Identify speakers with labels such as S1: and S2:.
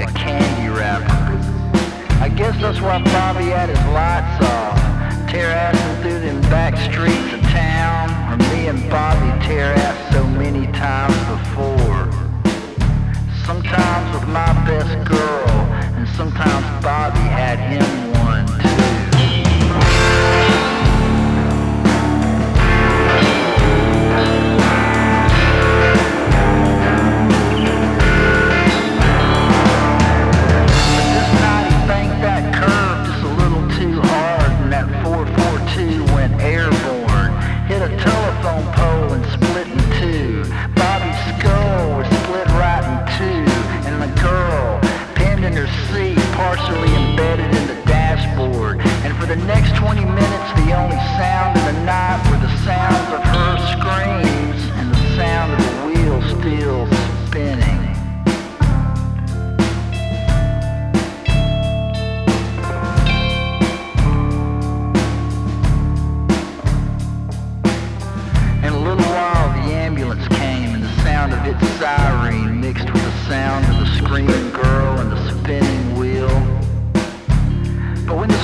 S1: a candy wrapper. I guess that's why Bobby had his lights off, tear assing through them back streets of town, or me and Bobby tear ass so many times before. Sometimes with my best girl, and sometimes Bobby had him one too. Airborne, hit a telephone pole and split in two. Bobby's skull was split right in two, and the girl, pinned in her seat, partially embedded in the dashboard. And for the next 20 minutes, the only sound in the night were the sounds of her screams and the sound of the wheel still spinning. Of its siren mixed with the sound of the screaming girl and the spinning wheel. But when